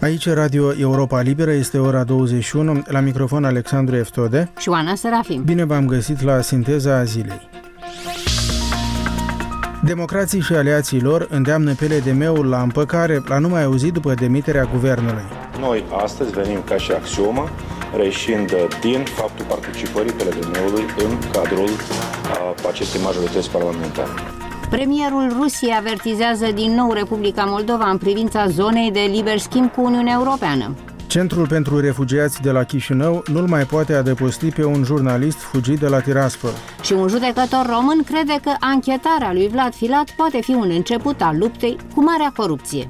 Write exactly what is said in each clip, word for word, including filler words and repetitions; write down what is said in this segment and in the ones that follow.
Aici Radio Europa Liberă, este ora douăzeci și unu, la microfon Alexandru Eftode și Oana Serafim. Bine v-am găsit la Sinteza Zilei. Democrații și aliații lor îndeamnă P L D M-ul la împăcare, la nu mai auzit după demiterea guvernului. Noi astăzi venim ca și axiomă, reșind din faptul participării P L D M-ului în cadrul a, acestei majorități parlamentare. Premierul Rusiei avertizează din nou Republica Moldova în privința zonei de liber schimb cu Uniunea Europeană. Centrul pentru refugiați de la Chișinău nu-l mai poate adăposti pe un jurnalist fugit de la Tiraspol. Și un judecător român crede că anchetarea lui Vlad Filat poate fi un început al luptei cu marea corupție.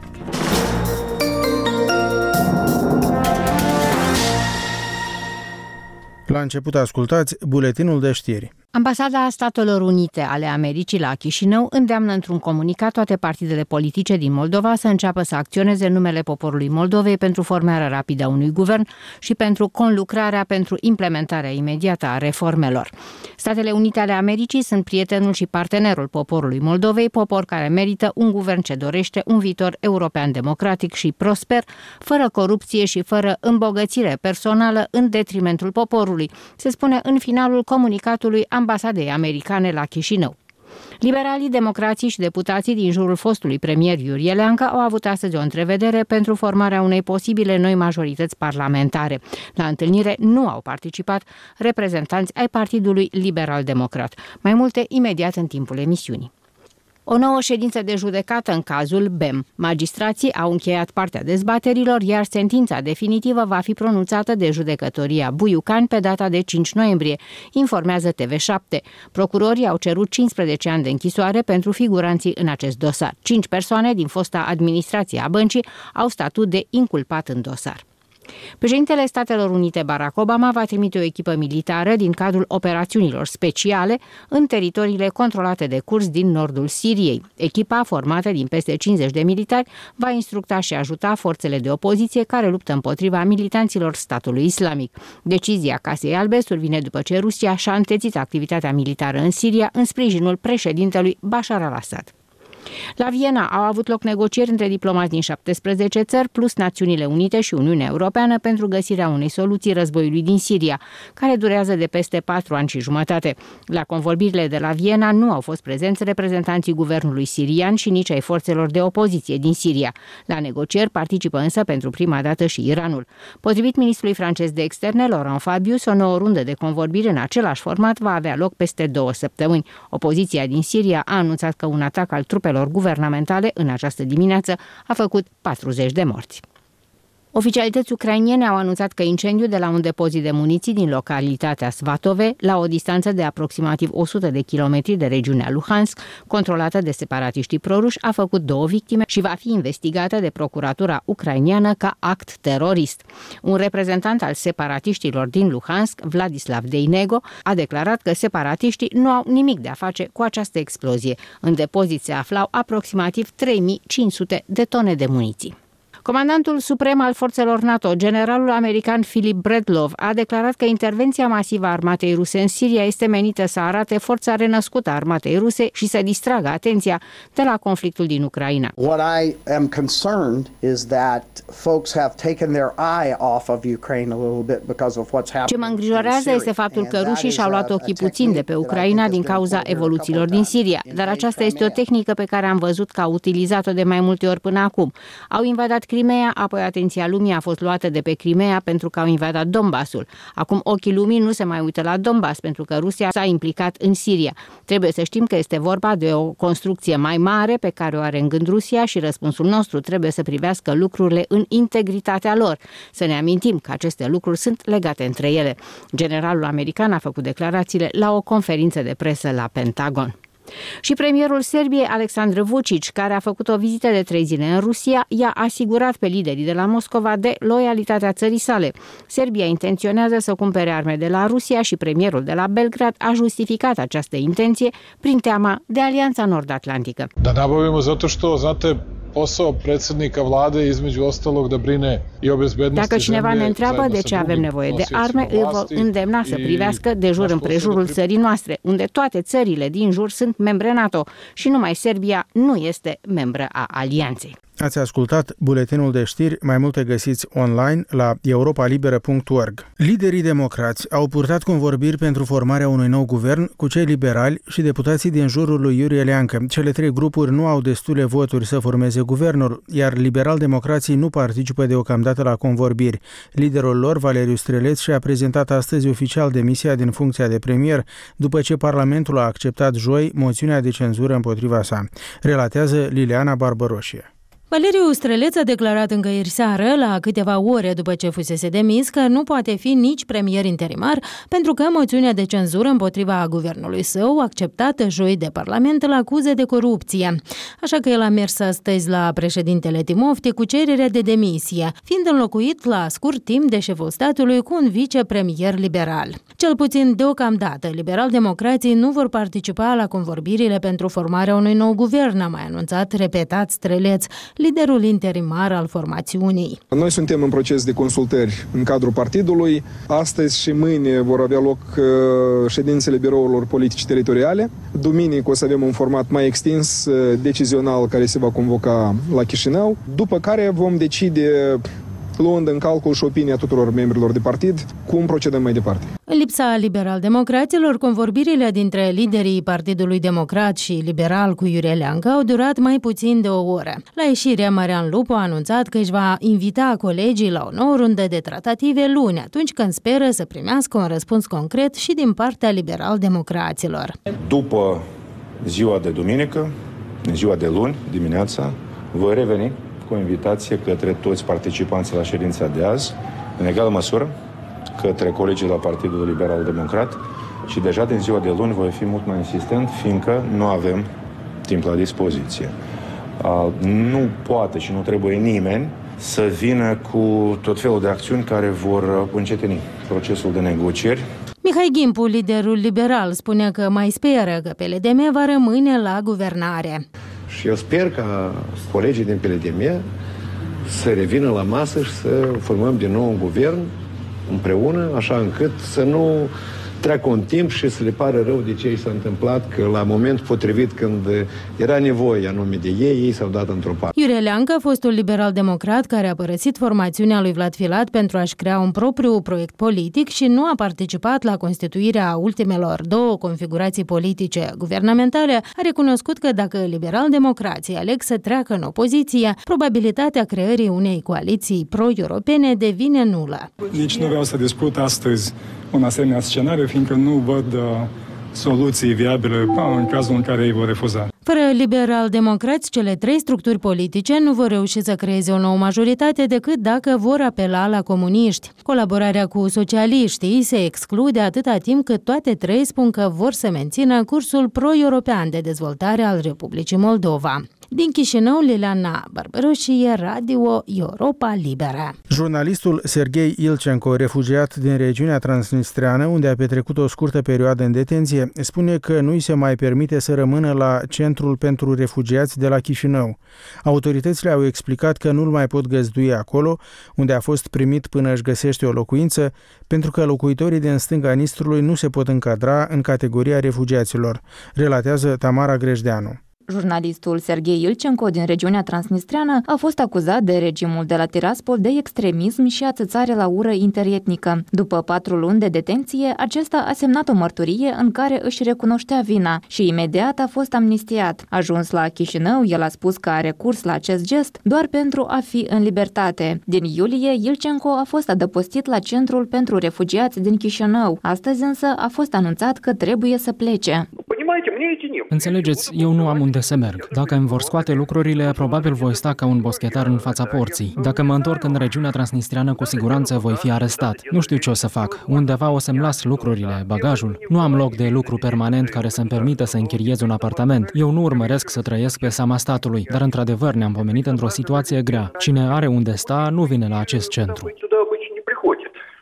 La început ascultați buletinul de știri. Ambasada Statelor Unite ale Americii la Chișinău îndeamnă într-un comunicat toate partidele politice din Moldova să înceapă să acționeze în numele poporului Moldovei pentru formarea rapidă a unui guvern și pentru conlucrarea pentru implementarea imediată a reformelor. Statele Unite ale Americii sunt prietenul și partenerul poporului Moldovei, popor care merită un guvern ce dorește un viitor european democratic și prosper, fără corupție și fără îmbogățire personală în detrimentul poporului, se spune în finalul comunicatului Ambasadei americane la Chișinău. Liberalii, democrații și deputații din jurul fostului premier Iurie Leancă au avut astăzi o întrevedere pentru formarea unei posibile noi majorități parlamentare. La întâlnire nu au participat reprezentanți ai Partidului Liberal-Democrat. Mai multe imediat în timpul emisiunii. O nouă ședință de judecată în cazul B E M. Magistrații au încheiat partea dezbaterilor, iar sentința definitivă va fi pronunțată de judecătoria Buiucan pe data de cinci noiembrie, informează T V șapte. Procurorii au cerut cincisprezece ani de închisoare pentru figuranții în acest dosar. Cinci persoane din fosta administrație a băncii au statut de inculpat în dosar. Președintele Statelor Unite Barack Obama va trimite o echipă militară din cadrul operațiunilor speciale în teritoriile controlate de kurzi din nordul Siriei. Echipa, formată din peste cincizeci de militari, va instructa și ajuta forțele de opoziție care luptă împotriva militanților statului islamic. Decizia Casei Albe survine după ce Rusia și-a întețit activitatea militară în Siria în sprijinul președintelui Bashar al-Assad. La Viena au avut loc negocieri între diplomați din șaptesprezece țări plus Națiunile Unite și Uniunea Europeană pentru găsirea unei soluții războiului din Siria, care durează de peste patru ani și jumătate. La convorbirile de la Viena nu au fost prezenți reprezentanții guvernului sirian și nici ai forțelor de opoziție din Siria. La negocieri participă însă pentru prima dată și Iranul. Potrivit ministrului francez de externe, Laurent Fabius, o nouă rundă de convorbiri în același format va avea loc peste două săptămâni. Opoziția din Siria a anunțat că un atac al trupelor guvernamentale în această dimineață a făcut patruzeci de morți. Oficialități ucrainene au anunțat că incendiul de la un depozit de muniții din localitatea Svatove, la o distanță de aproximativ o sută de kilometri de regiunea Luhansk, controlată de separatiștii proruși, a făcut două victime și va fi investigată de procuratura ucrainiană ca act terorist. Un reprezentant al separatiștilor din Luhansk, Vladislav Deinego, a declarat că separatiștii nu au nimic de a face cu această explozie. În depozit se aflau aproximativ trei mii cinci sute de tone de muniții. Comandantul suprem al forțelor NATO, generalul american Philip Bredlov, a declarat că intervenția masivă a armatei ruse în Siria este menită să arate forța renăscută a armatei ruse și să distragă atenția de la conflictul din Ucraina. What I am concerned is that folks have taken their eye off of Ukraine a little bit because of what's happening. Ce mă îngrijorează este faptul că rușii și-au luat ochii puțin de pe Ucraina din cauza evoluțiilor din Siria, dar aceasta este o tehnică pe care am văzut că au utilizat-o de mai multe ori până acum. Au invadat Crimea, apoi atenția lumii a fost luată de pe Crimea pentru că au invadat Donbassul. Acum ochii lumii nu se mai uită la Donbass pentru că Rusia s-a implicat în Siria. Trebuie să știm că este vorba de o construcție mai mare pe care o are în gând Rusia și răspunsul nostru trebuie să privească lucrurile în integritatea lor. Să ne amintim că aceste lucruri sunt legate între ele. Generalul american a făcut declarațiile la o conferință de presă la Pentagon. Și premierul Serbiei, Aleksandar Vučić, care a făcut o vizită de trei zile în Rusia, i-a asigurat pe liderii de la Moscova de loialitatea țării sale. Serbia intenționează să cumpere arme de la Rusia și premierul de la Belgrad a justificat această intenție prin teama de Alianța Nord-Atlantică. Da nabavimo zato što, znate, posao predsjednika vlade između ostalog da brine i o bezbednosti. Dacă cineva ne întreabă de ce avem nevoie de arme, îl vom îndemna să privească de jur împrejurul țării noastre, unde toate țările din jur sunt membre NATO și numai Serbia nu este membră a alianței. Ați ascultat buletinul de știri, mai multe găsiți online la europa liberă punct org. Liderii democrați au purtat convorbiri pentru formarea unui nou guvern cu cei liberali și deputații din jurul lui Iurie Leancă. Cele trei grupuri nu au destule voturi să formeze guvernul, iar liberal-democrații nu participă deocamdată la convorbiri. Liderul lor, Valeriu Streleț, și-a prezentat astăzi oficial demisia din funcția de premier, după ce Parlamentul a acceptat joi moțiunea de cenzură împotriva sa. Relatează Liliana Barbăroșie. Valeriu Streleț a declarat încă ieri seară, la câteva ore după ce fusese demis, că nu poate fi nici premier interimar, pentru că moțiunea de cenzură împotriva guvernului său, acceptată joi de Parlament, îl acuză de corupție. Așa că el a mers astăzi la președintele Timofte cu cererea de demisie, fiind înlocuit la scurt timp de șeful statului cu un vicepremier liberal. Cel puțin deocamdată, liberal-democrații nu vor participa la convorbirile pentru formarea unui nou guvern, a mai anunțat repetat Streleț, liderul interimar al formațiunii. Noi suntem în proces de consultări în cadrul partidului. Astăzi și mâine vor avea loc ședințele birourilor politice teritoriale. Duminică o să avem un format mai extins, decizional, care se va convoca la Chișinău, după care vom decide, luând în calcul și opinia tuturor membrilor de partid, cum procedăm mai departe. În lipsa liberal-democraților, convorbirile dintre liderii Partidului Democrat și Liberal cu Iurie Leancă au durat mai puțin de o oră. La ieșire, Marian Lupu a anunțat că își va invita colegii la o nouă rundă de tratative luni, atunci când speră să primească un răspuns concret și din partea liberal-democraților. După ziua de duminică, ziua de luni, dimineața, voi reveni cu o invitație către toți participanții la ședința de azi, în egală măsură către colegii la Partidul Liberal Democrat, și deja din ziua de luni voi fi mult mai insistent, fiindcă nu avem timp la dispoziție. Nu poate și nu trebuie nimeni să vină cu tot felul de acțiuni care vor încetini procesul de negocieri. Mihai Gimpu, liderul liberal, spune că mai speră că P L D M va rămâne la guvernare. Și eu sper ca colegii din P L D M să revină la masă și să formăm din nou un guvern împreună, așa încât să nu treacă un timp și să le pară rău de ce i s-a întâmplat, că la moment potrivit, când era nevoie anume de ei, ei s-au dat într-o parte. Iurie Leancă a fost un liberal-democrat care a părăsit formațiunea lui Vlad Filat pentru a-și crea un propriu proiect politic și nu a participat la constituirea ultimelor două configurații politice guvernamentale. A recunoscut că dacă liberal-democrații aleg să treacă în opoziție, probabilitatea creării unei coaliții pro-europene devine nulă. Nici nu vreau să discut astăzi un asemenea scenariu, fiindcă nu văd uh, soluții viabile în cazul în care ei vor refuza. Fără liberal-democrați, cele trei structuri politice nu vor reuși să creeze o nouă majoritate decât dacă vor apela la comuniști. Colaborarea cu socialiștii se exclude atâta timp cât toate trei spun că vor să mențină cursul pro-european de dezvoltare al Republicii Moldova. Din Chișinău, Liliana Barbăroșie, Radio Europa Liberă. Jurnalistul Serghei Ilcenco, refugiat din regiunea transnistreană, unde a petrecut o scurtă perioadă în detenție, spune că nu îi se mai permite să rămână la Centrul pentru Refugiați de la Chișinău. Autoritățile au explicat că nu-l mai pot găzdui acolo, unde a fost primit până își găsește o locuință, pentru că locuitorii din stânga Nistrului nu se pot încadra în categoria refugiaților, relatează Tamara Grejdeanu. Jurnalistul Serghei Ilcenco din regiunea transnistreană a fost acuzat de regimul de la Tiraspol de extremism și ațățare la ură interetnică. După patru luni de detenție, acesta a semnat o mărturie în care își recunoștea vina și imediat a fost amnistiat. Ajuns la Chișinău, el a spus că a recurs la acest gest doar pentru a fi în libertate. Din iulie, Ilcenco a fost adăpostit la Centrul pentru Refugiați din Chișinău. Astăzi însă a fost anunțat că trebuie să plece. Înțelegeți, eu nu am unde să merg. Dacă îmi vor scoate lucrurile, probabil voi sta ca un boschetar în fața porții. Dacă mă întorc în regiunea transnistreană, cu siguranță voi fi arestat. Nu știu ce o să fac. Undeva o să-mi las lucrurile, bagajul. Nu am loc de lucru permanent care să-mi permită să închiriez un apartament. Eu nu urmăresc să trăiesc pe seama statului, dar într-adevăr ne-am pomenit într-o situație grea. Cine are unde sta, nu vine la acest centru.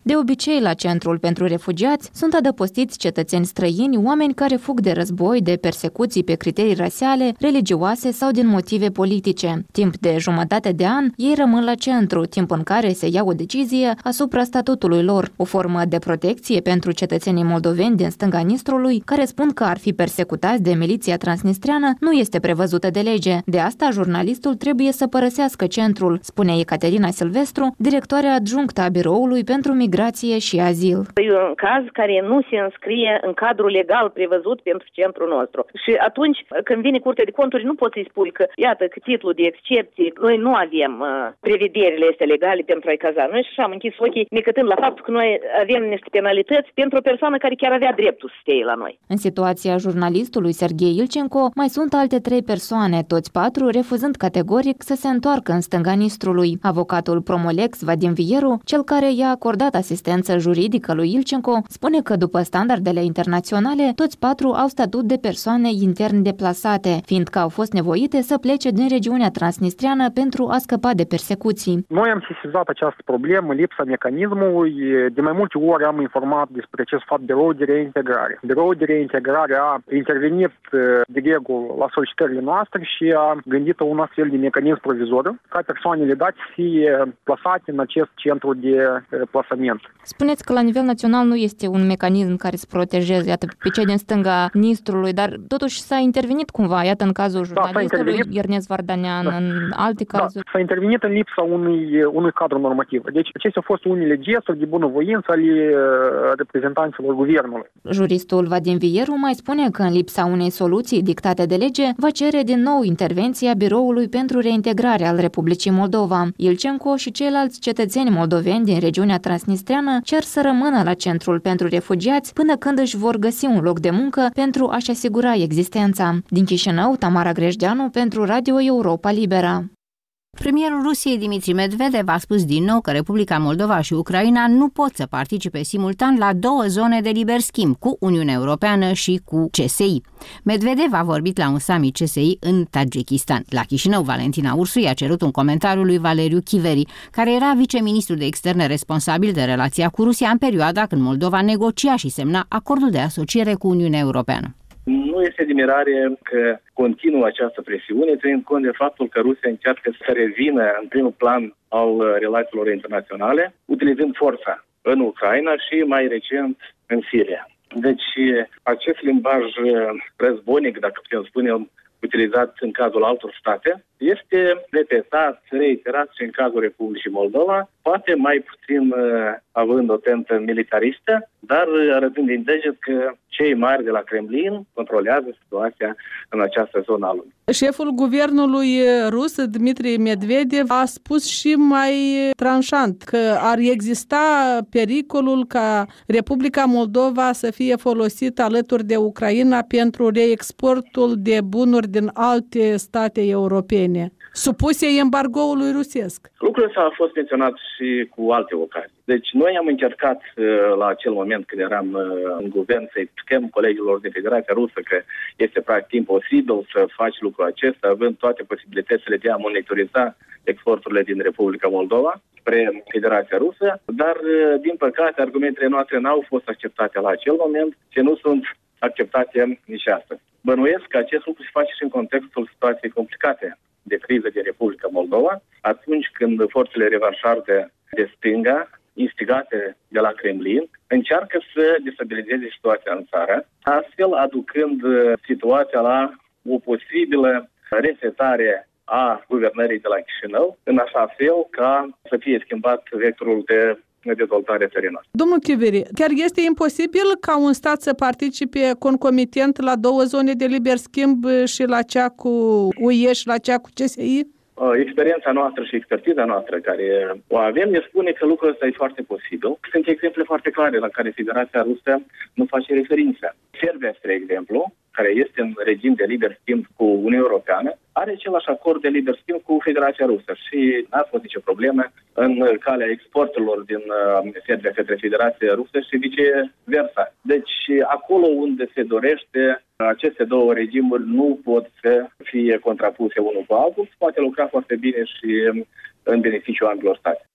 De obicei, la Centrul pentru Refugiați sunt adăpostiți cetățeni străini, oameni care fug de război, de persecuții pe criterii rasiale, religioase sau din motive politice. Timp de jumătate de an, ei rămân la centru, timp în care se ia o decizie asupra statutului lor, o formă de protecție pentru cetățenii moldoveni din stânga Nistrului, care spun că ar fi persecutați de miliția transnistreană, nu este prevăzută de lege. De asta, jurnalistul trebuie să părăsească centrul, spune Ecaterina Silvestru, directoarea adjunctă a Biroului pentru Migrație și Azil. E un caz care nu se înscrie în cadrul legal prevăzut pentru centrul nostru. Și atunci, când vine Curtea de Conturi, nu poți să-i spui că, iată, că titlul de excepție, noi nu avem uh, prevederile astea legale pentru a-i caza. Noi și-am închis ochii, necătând la faptul că noi avem niște penalități pentru o persoană care chiar avea dreptul să stea la noi. În situația jurnalistului Serghei Ilcenco, mai sunt alte trei persoane, toți patru refuzând categoric să se întoarcă în stânga Nistrului. Avocatul Promolex, Vadim Vieru, cel care i-a acordat asistență juridică lui Ilcenco, spune că după standardele internaționale, toți patru au statut de persoane intern deplasate, fiindcă au fost nevoite să plece din regiunea transnistreană pentru a scăpa de persecuții. Noi am sesizat această problemă, lipsa mecanismului. De mai multe ori am informat despre acest fapt Biroul de Reintegrare. Biroul de Reintegrare a intervenit de regulă la solicitările noastre și a gândit un astfel de mecanism provizoriu ca persoanele date să fie plasate în acest centru de plasament. Spuneți că la nivel național nu este un mecanism care să protejeze iată, pe cei din stânga Nistrului, dar totuși s-a intervenit cumva, iată în cazul jurnalistului da, Ernest Vardanean, da. În alte cazuri. Da, s-a intervenit în lipsa unui, unui cadru normativ. Deci acestea au fost unele gesturi de bunăvoință ale reprezentanților guvernului. Juristul Vadim Vieru mai spune că în lipsa unei soluții dictate de lege, va cere din nou intervenția Biroului pentru Reintegrare al Republicii Moldova. Ilcenco și ceilalți cetățeni moldoveni din regiunea transnistreană cer să rămână la Centrul pentru Refugiați până când își vor găsi un loc de muncă pentru a-și asigura existența. Din Chișinău, Tamara Grejdeanu pentru Radio Europa Libera. Premierul Rusiei Dmitri Medvedev a spus din nou că Republica Moldova și Ucraina nu pot să participe simultan la două zone de liber schimb, cu Uniunea Europeană și cu C S I. Medvedev a vorbit la un summit C S I în Tajikistan. La Chișinău, Valentina Ursu i-a cerut un comentariu lui Valeriu Chiveri, care era viceministru de externe responsabil de relația cu Rusia în perioada când Moldova negocia și semna acordul de asociere cu Uniunea Europeană. Nu este de mirare că continuă această presiune, ținând cont de faptul că Rusia încearcă să revină în primul plan al relațiilor internaționale, utilizând forța în Ucraina și mai recent în Siria. Deci acest limbaj războinic, dacă putem spune, utilizat în cazul altor state, este repetat, reiterat și în cazul Republicii Moldova, poate mai puțin uh, având o tentă militaristă, dar arătând din deget că cei mari de la Kremlin controlează situația în această zonă a lumii. Șeful guvernului rus, Dmitri Medvedev, a spus și mai tranșant că ar exista pericolul ca Republica Moldova să fie folosită alături de Ucraina pentru reexportul de bunuri din alte state europene, supuse embargoului rusesc. Lucrul ăsta a fost menționat și cu alte ocazii. Deci noi am încercat la acel moment când eram în guvern să explicăm colegilor din Federația Rusă că este practic imposibil să faci lucrul acesta, având toate posibilitățile de a monitoriza exporturile din Republica Moldova spre Federația Rusă, dar din păcate argumentele noastre n-au fost acceptate la acel moment și nu sunt acceptate nici astăzi. Bănuiesc că acest lucru se face și în contextul situației complicate de criză din Republica Moldova, atunci când forțele revanșarde de stânga, instigate de la Kremlin, încearcă să destabilizeze situația în țară, astfel aducând situația la o posibilă resetare a guvernării de la Chișinău, în așa fel ca să fie schimbat vectorul de dezvoltare țării noastre. Domnul Chiveri, chiar este imposibil ca un stat să participe concomitent la două zone de liber schimb și la cea cu U E și la cea cu C S I? Experiența noastră și expertiza noastră care o avem ne spune că lucrul ăsta e foarte posibil. Sunt exemple foarte clare la care Federația Rusă nu face referință. Serbia, spre exemplu, care este în regim de liber schimb cu Uniunea Europeană, are același acord de liber schimb cu Federația Rusă și n-a fost nicio problemă în calea exporturilor din Serbia către Federația Rusă și viceversa. Deci, acolo unde se dorește, aceste două regimuri nu pot să fie contrapuse unul cu altul, poate lucra foarte bine și în beneficiul ambelor state.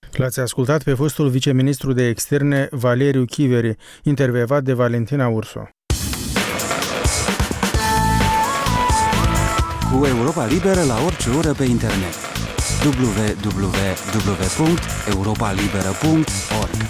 L-ați ascultat pe fostul viceministru de externe Valeriu Chiveri, intervievat de Valentina Urso. Cu Europa Liberă la orice oră pe internet. w w w punct europa liberă punct org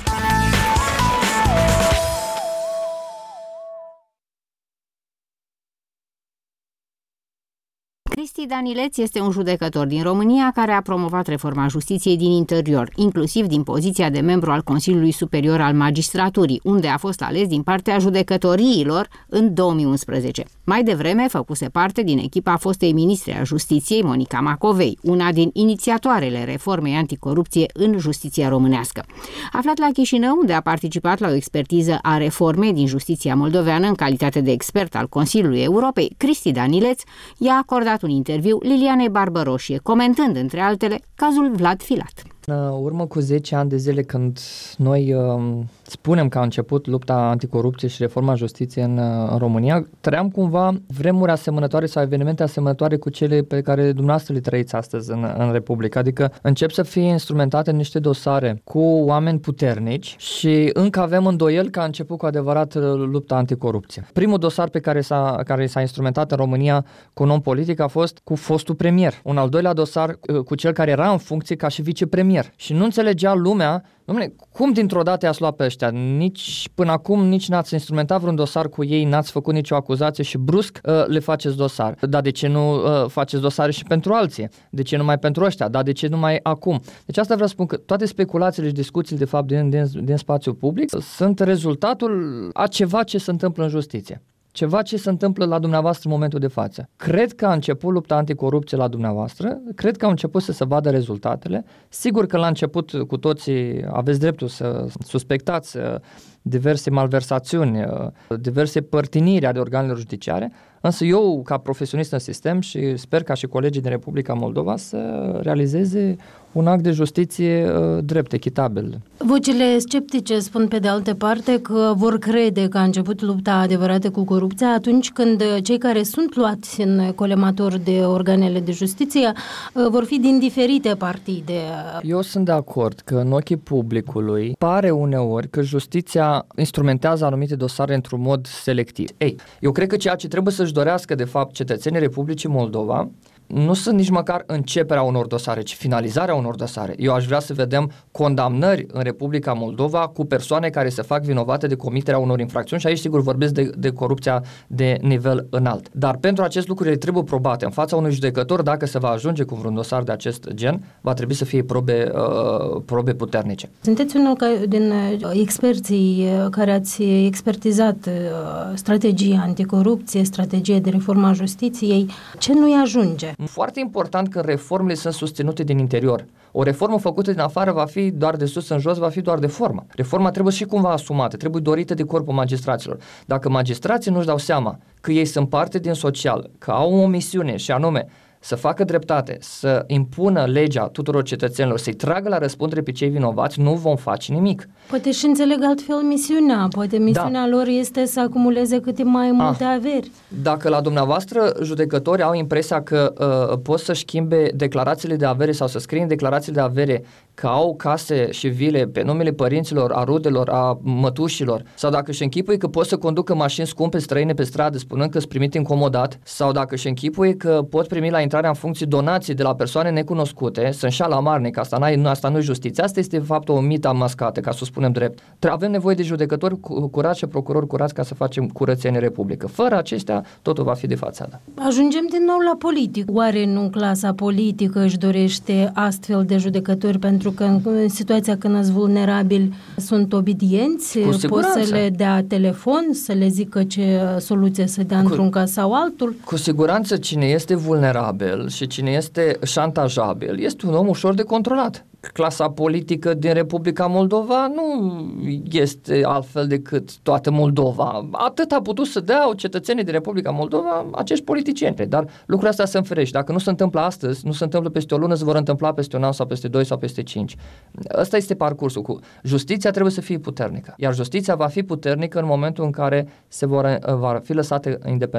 Cristi Danileț este un judecător din România care a promovat reforma justiției din interior, inclusiv din poziția de membru al Consiliului Superior al Magistraturii, unde a fost ales din partea judecătoriilor în două mii unsprezece. Mai devreme făcuse parte din echipa fostei ministre a Justiției, Monica Macovei, una din inițiatoarele reformei anticorupție în justiția românească. Aflat la Chișinău, unde a participat la o expertiză a reformei din justiția moldoveană în calitate de expert al Consiliului Europei, Cristi Danileț i-a acordat un interviu Lilianei Barbăroșie, comentând, între altele, cazul Vlad Filat. În urmă cu zece ani de zile, când noi uh, spunem că a început lupta anticorupție și reforma justiției în, uh, în România, trăiam cumva vremuri asemănătoare sau evenimente asemănătoare cu cele pe care dumneavoastră le trăiți astăzi în, în Republică. Adică încep să fie instrumentate niște dosare cu oameni puternici și încă avem îndoiel că a început cu adevărat lupta anticorupție. Primul dosar pe care s-a, care s-a instrumentat în România cu un om politic a fost cu fostul premier. Un al doilea dosar uh, cu cel care era în funcție ca și vicepremier. Și nu înțelegea lumea, dom'le, cum dintr-o dată i-ați luat pe ăștia? Nici până acum nici n-ați instrumentat vreun dosar cu ei, n-ați făcut nicio acuzație și brusc uh, le faceți dosar. Dar de ce nu uh, faceți dosare și pentru alții? De ce numai pentru ăștia? Dar de ce numai acum? Deci asta vreau să spun, că toate speculațiile și discuțiile de fapt din, din, din spațiul public sunt rezultatul a ceva ce se întâmplă în justiție. Ceva ce se întâmplă la dumneavoastră în momentul de față. Cred că a început lupta anticorupție la dumneavoastră, cred că au început să se vadă rezultatele. Sigur că la început cu toții aveți dreptul să suspectați diverse malversațiuni, diverse părtiniri ale organelor judiciare, însă eu, ca profesionist în sistem, și sper ca și colegii din Republica Moldova să realizeze un act de justiție uh, drept, echitabil. Vocile sceptice spun pe de altă parte că vor crede că a început lupta adevărată cu corupția atunci când cei care sunt luați în colemator de organele de justiție uh, vor fi din diferite partide. Eu sunt de acord că în ochii publicului pare uneori că justiția instrumentează anumite dosare într-un mod selectiv. Ei, eu cred că ceea ce trebuie să-și dorească de fapt cetățenii Republicii Moldova nu sunt nici măcar începerea unor dosare, ci finalizarea unor dosare. Eu aș vrea să vedem condamnări în Republica Moldova cu persoane care se fac vinovate de comiterea unor infracțiuni și aici sigur vorbesc de, de corupția de nivel înalt. Dar pentru acest lucru ele trebuie probate în fața unui judecător. Dacă se va ajunge cu vreun dosar de acest gen, va trebui să fie probe, uh, probe puternice. Sunteți unul din experții care ați expertizat strategia anticorupție, strategia de reformă a justiției. Ce nu-i ajunge? Foarte important că reformele sunt susținute din interior. O reformă făcută din afară va fi doar de sus în jos, va fi doar de formă. Reforma trebuie și cumva asumată, trebuie dorită de corpul magistraților. Dacă magistrații nu-și dau seama că ei sunt parte din social, că au o misiune și anume să facă dreptate, să impună legea tuturor cetățenilor, să-i tragă la răspundere pe cei vinovați, nu vom face nimic. Poate și înțeleg altfel misiunea. Poate misiunea da. lor este să acumuleze câte mai multe ah. averi. Dacă la dumneavoastră judecători au impresia că uh, pot să schimbe declarațiile de avere sau să scrie în declarațiile de avere că au case și vile pe numele părinților, a rudelor, a mătușilor, sau dacă își închipui că pot să conducă mașini scumpe străine pe stradă spunând că sunt primit incomodat, sau dacă își închipui că pot primi la intrarea în funcție donații de la persoane necunoscute, să înșală amarnic, asta, n-ai, asta nu e justiție, asta este de fapt o mită mascată, ca să o spunem drept. Avem nevoie de judecători curați și procurori curați ca să facem curățenie în Republică. Fără acestea, totul va fi de fațadă. Ajungem din nou la politic. Oare nu clasa politică își dorește astfel de judecători pentru că în situația când sunt vulnerabili sunt obedienți, pot să le dea telefon, să le zică ce soluție să dea cu, într-un caz sau altul? Cu siguranță cine este vulnerabil și cine este șantajabil este un om ușor de controlat. Clasa politică din Republica Moldova nu este altfel decât toată Moldova. Atât a putut să dea cetățenii din Republica Moldova acești politicieni. Dar lucrurile astea sunt ferești. Dacă nu se întâmplă astăzi, nu se întâmplă peste o lună, se vor întâmpla peste un an sau peste doi sau peste cinci. Ăsta este parcursul. Cu justiția trebuie să fie puternică. Iar justiția va fi puternică în momentul în care se vor, va fi lăsată independent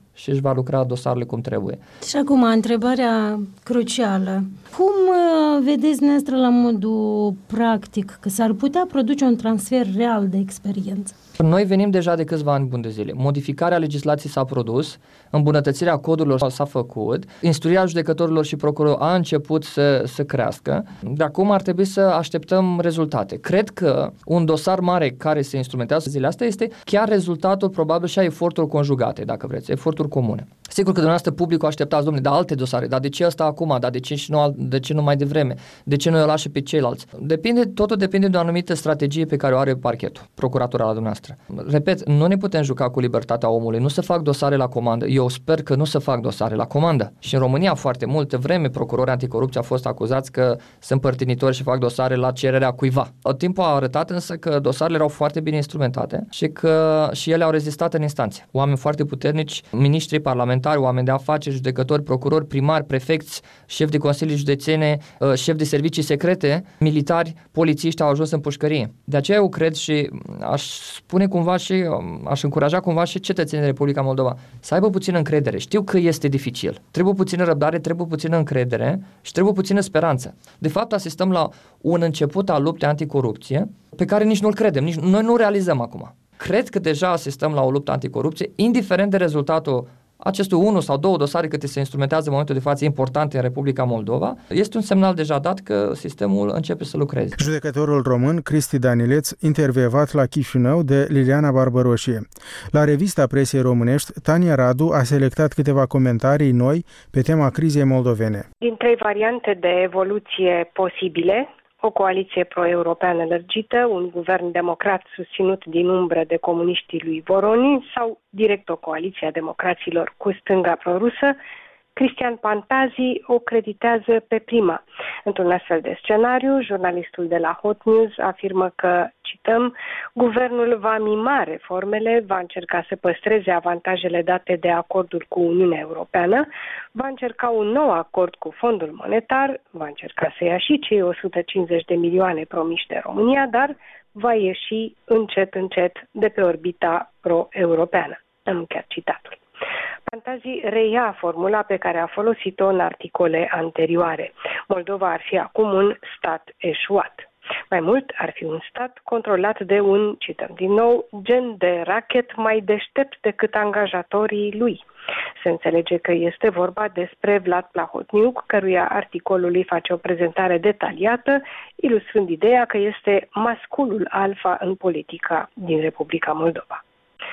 și își va lucra dosarele cum trebuie. Și acum, întrebarea crucială. Cum vedeți noastră la modul practic că s-ar putea produce un transfer real de experiență? Noi venim deja de câțiva ani buni de zile. Modificarea legislației s-a produs, îmbunătățirea codurilor s-a făcut, instruirea judecătorilor și procurorilor a început să, să crească. De acum ar trebui să așteptăm rezultate. Cred că un dosar mare care se instrumentează zilele astea este chiar rezultatul probabil și a eforturilor conjugate, dacă vreți, eforturi comune. Sigur că dumneavoastră publicul așteptați, domnule, dar alte dosare, dar de ce ăsta acum, dar de ce, și nu, de ce nu mai devreme, de ce nu îl lasă pe ceilalți? Depinde, totul depinde de o anumită strategie pe care o are parchetul, procuratura la dumneavoastră. Repet, nu ne putem juca cu libertatea omului, nu se fac dosare la comandă. Eu sper că nu se fac dosare la comandă. Și în România foarte multă vreme procurorii anticorupție au fost acuzați că sunt părtinitori și fac dosare la cererea cuiva. Timpul a arătat însă că dosarele erau foarte bine instrumentate și că și ele au rezistat în instanțe. Oameni foarte puternici, miniștri parlamentari, oameni de afaceri, judecători, procurori, primari, prefecți, șefi de consilii județene, șefi de servicii secrete, militari, polițiști au ajuns în pușcărie. De aceea eu cred și aș spune cumva și aș încuraja cumva și cetățenii Republica Moldova să aibă puțină încredere. Știu că este dificil. Trebuie puțină răbdare, trebuie puțină încredere și trebuie puțină speranță. De fapt, asistăm la un început al luptei anticorupție pe care nici nu-l credem, nici noi nu realizăm acum. Cred că deja asistăm la o luptă anticorupție, indiferent de rezultatul acestui unu sau două dosare câte se instrumentează în momentul de față importante în Republica Moldova, este un semnal deja dat că sistemul începe să lucreze. Judecătorul român Cristi Danileț, intervievat la Chișinău de Liliana Barbăroșie. La revista Presiei Românești, Tania Radu a selectat câteva comentarii noi pe tema crizei moldovene. Din trei variante de evoluție posibile, o coaliție pro-europeană lărgită, un guvern democrat susținut din umbră de comuniștii lui Voronin sau direct o coaliție a democraților cu stânga prorusă, Cristian Pantazi o creditează pe prima. Într-un astfel de scenariu, jurnalistul de la Hot News afirmă că, cităm, guvernul va mima reformele, va încerca să păstreze avantajele date de acordul cu Uniunea Europeană, va încerca un nou acord cu Fondul Monetar, va încerca să ia și cei o sută cincizeci de milioane promiși de România, dar va ieși încet, încet de pe orbita pro-europeană. Am încheiat citatul. Pantazi reia formula pe care a folosit-o în articole anterioare. Moldova ar fi acum un stat eșuat. Mai mult, ar fi un stat controlat de un, cităm din nou, gen de rachet mai deștept decât angajatorii lui. Se înțelege că este vorba despre Vlad Plahotniuc, căruia articolul îi face o prezentare detaliată, ilustrând ideea că este masculul alfa în politica din Republica Moldova.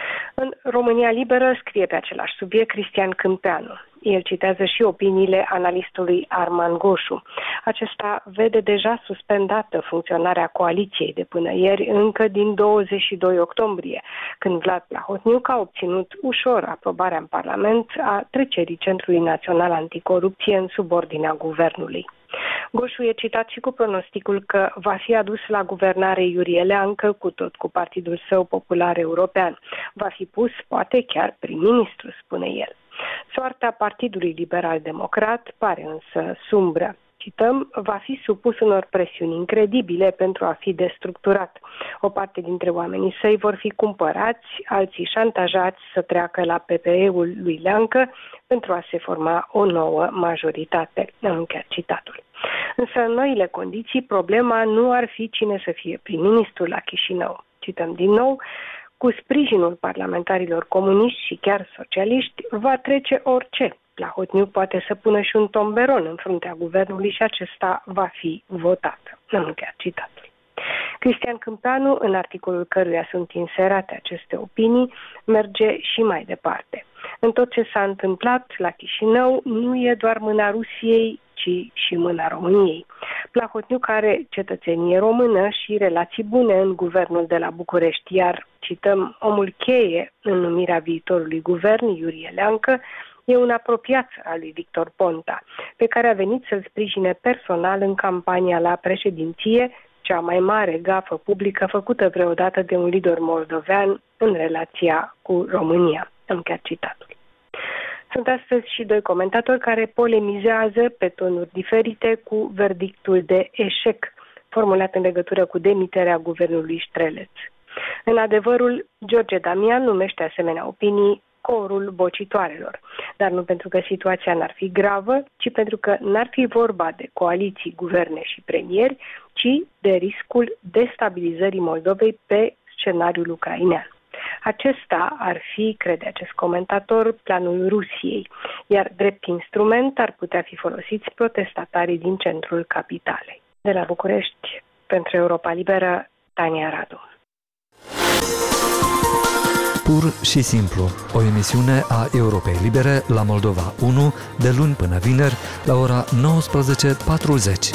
În România Liberă scrie pe același subiect Cristian Câmpeanu. El citează și opiniile analistului Arman Goșu. Acesta vede deja suspendată funcționarea coaliției de până ieri, încă din douăzeci și doi octombrie, când Vlad Plahotniuc a obținut ușor aprobarea în Parlament a trecerii Centrului Național Anticorupție în subordinea guvernului. Goșu e citat și cu pronosticul că va fi adus la guvernare Iurie Leancă, cu tot cu partidul său popular european. Va fi pus, poate chiar prim-ministru, spune el. Soarta Partidului Liberal Democrat pare însă sumbră. Cităm, va fi supus unor presiuni incredibile pentru a fi destructurat. O parte dintre oamenii săi vor fi cumpărați, alții șantajați să treacă la P P E-ul lui Leancă pentru a se forma o nouă majoritate. Am încheiat citatul. Însă în noile condiții, problema nu ar fi cine să fie prim-ministru la Chișinău. Cităm din nou, cu sprijinul parlamentarilor comuniști și chiar socialiști, va trece orice. Plahotniuc poate să pună și un tomberon în fruntea guvernului și acesta va fi votat. Am încheiat citatul. Cristian Câmpeanu, în articolul căruia sunt inserate aceste opinii, merge și mai departe. În tot ce s-a întâmplat la Chișinău nu e doar mâna Rusiei, ci și mâna României. Plahotniuc are cetățenie română și relații bune în guvernul de la București, iar, cităm, omul cheie în numirea viitorului guvern, Iurie Leancă, e un apropiat al lui Victor Ponta, pe care a venit să-l sprijine personal în campania la președinție, cea mai mare gafă publică făcută vreodată de un lider moldovean în relația cu România. Am încheiat citatul. Sunt astăzi și doi comentatori care polemizează pe tonuri diferite cu verdictul de eșec formulat în legătură cu demiterea guvernului Ștreleț. În adevărul, George Damian numește asemenea opinii corul bocitoarelor. Dar nu pentru că situația n-ar fi gravă, ci pentru că n-ar fi vorba de coaliții, guverne și premieri, ci de riscul destabilizării Moldovei pe scenariul ucrainean. Acesta ar fi, crede acest comentator, planul Rusiei, iar drept instrument ar putea fi folosiți protestatarii din centrul capitalei. De la București, pentru Europa Liberă, Tania Radu. Pur și simplu, o emisiune a Europei Libere la Moldova unu, de luni până vineri, la ora nouăsprezece patruzeci.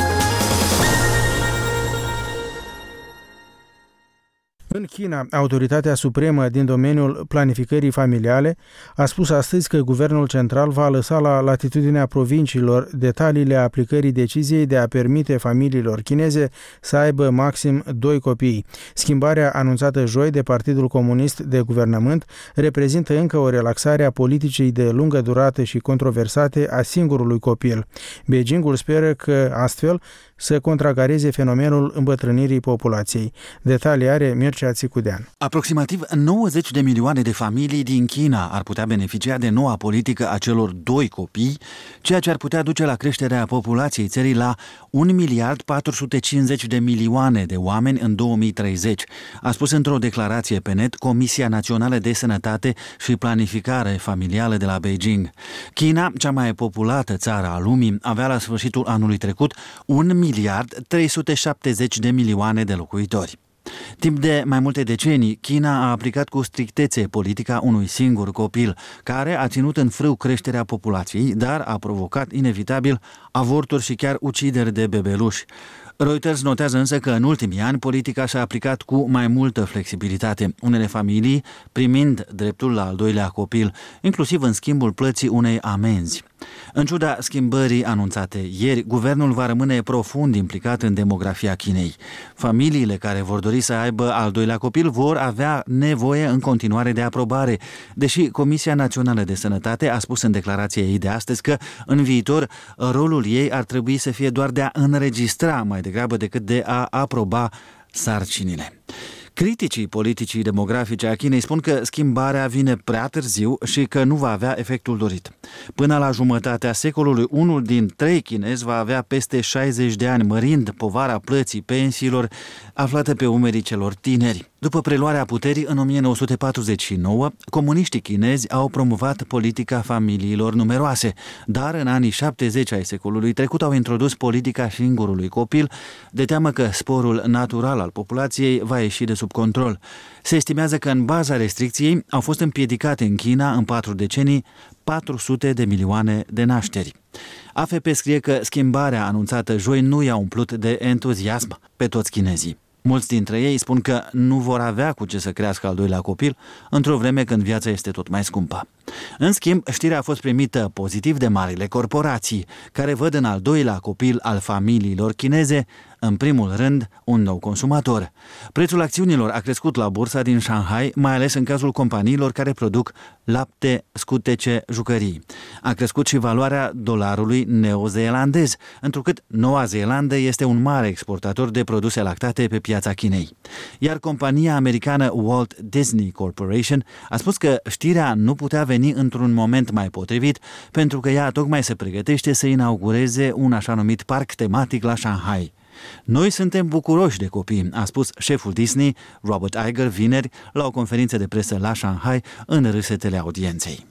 În China, autoritatea supremă din domeniul planificării familiale a spus astăzi că guvernul central va lăsa la latitudinea provinciilor detaliile aplicării deciziei de a permite familiilor chineze să aibă maxim doi copii. Schimbarea anunțată joi de Partidul Comunist de Guvernământ reprezintă încă o relaxare a politicii de lungă durată și controversate a singurului copil. Beijingul speră că astfel să contracareze fenomenul îmbătrânirii populației. Detalii are Mircea Țicudean. Aproximativ nouăzeci de milioane de familii din China ar putea beneficia de noua politică a celor doi copii, ceea ce ar putea duce la creșterea populației țării la un miliard patru sute cincizeci de milioane de oameni în două mii treizeci, a spus într-o declarație pe net Comisia Națională de Sănătate și Planificare Familială de la Beijing. China, cea mai populată țară a lumii, avea la sfârșitul anului trecut un miliard trei sute șaptezeci de milioane de locuitori. Timp de mai multe decenii, China a aplicat cu strictețe politica unui singur copil, care a ținut în frâu creșterea populației, dar a provocat inevitabil avorturi și chiar ucideri de bebeluși. Reuters notează însă că în ultimii ani politica s-a aplicat cu mai multă flexibilitate, unele familii primind dreptul la al doilea copil, inclusiv în schimbul plății unei amenzi. În ciuda schimbării anunțate ieri, guvernul va rămâne profund implicat în demografia Chinei. Familiile care vor dori să aibă al doilea copil vor avea nevoie în continuare de aprobare, deși Comisia Națională de Sănătate a spus în declarația ei de astăzi că în viitor rolul ei ar trebui să fie doar de a înregistra mai degrabă decât de a aproba sarcinile. Criticii politicii demografice a Chinei spun că schimbarea vine prea târziu și că nu va avea efectul dorit. Până la jumătatea secolului, unul din trei chinezi va avea peste șaizeci de ani, mărind povara plății pensiilor aflată pe umerii celor tineri. După preluarea puterii în o mie nouă sute patruzeci și nouă, comuniștii chinezi au promovat politica familiilor numeroase, dar în anii șaptezeci ai secolului trecut au introdus politica singurului copil, de teamă că sporul natural al populației va ieși de sub control. Se estimează că în baza restricției au fost împiedicate în China în patru decenii patru sute de milioane de nașteri. A F P scrie că schimbarea anunțată joi nu i-a umplut de entuziasm pe toți chinezii. Mulți dintre ei spun că nu vor avea cu ce să crească al doilea copil, într-o vreme când viața este tot mai scumpă. În schimb, știrea a fost primită pozitiv de marile corporații, care văd în al doilea copil al familiilor chineze, în primul rând, un nou consumator. Prețul acțiunilor a crescut la bursa din Shanghai, mai ales în cazul companiilor care produc lapte, scutece, jucării. A crescut și valoarea dolarului neozeelandez, întrucât Noua Zeelandă este un mare exportator de produse lactate pe piața Chinei. Iar compania americană Walt Disney Corporation a spus că știrea nu putea veni într-un moment mai potrivit, pentru că ea tocmai se pregătește să inaugureze un așa numit parc tematic la Shanghai. Noi suntem bucuroși de copii, a spus șeful Disney, Robert Iger, vineri, la o conferință de presă la Shanghai, în râsetele audienței.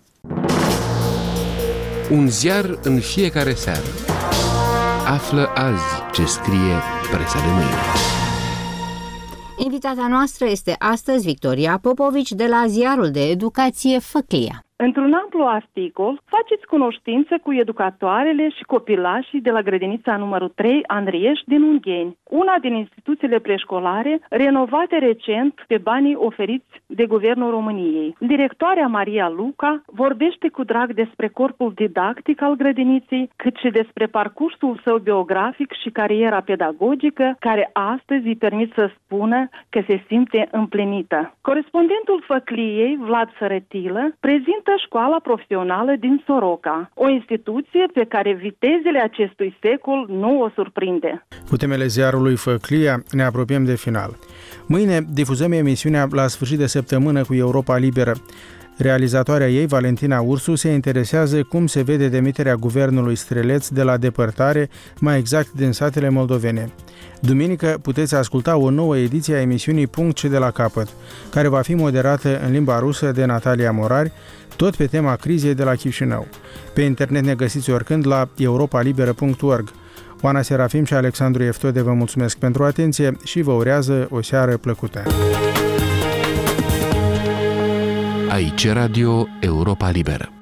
Un ziar în fiecare seară. Află azi ce scrie presa de mâine. Invitata noastră este astăzi Victoria Popovici de la ziarul de educație Făclia. Într-un amplu articol, faceți cunoștință cu educatoarele și copilașii de la grădinița numărul trei Andrieș din Ungheni, una din instituțiile preșcolare renovate recent pe banii oferiți de Guvernul României. Directoarea Maria Luca vorbește cu drag despre corpul didactic al grădiniței, cât și despre parcursul său biografic și cariera pedagogică, care astăzi îi permit să spună că se simte împlinită. Corespondentul Făcliei, Vlad Sărătilă, prezintă Școala Profesională din Soroca, o instituție pe care vitezele acestui secol nu o surprinde. Cu temele ziarului Făclia ne apropiem de final. Mâine difuzăm emisiunea La sfârșit de săptămână cu Europa Liberă. Realizatoarea ei, Valentina Ursu, se interesează cum se vede demiterea guvernului Streleț de la depărtare, mai exact din satele moldovene. Duminică puteți asculta o nouă ediție a emisiunii Punct și de la capăt, care va fi moderată în limba rusă de Natalia Morari, tot pe tema crizei de la Chișinău. Pe internet ne găsiți oricând la europa liberă punct org. Oana Serafim și Alexandru Eftode vă mulțumesc pentru atenție și vă urează o seară plăcută. Aici Radio Europa Liberă.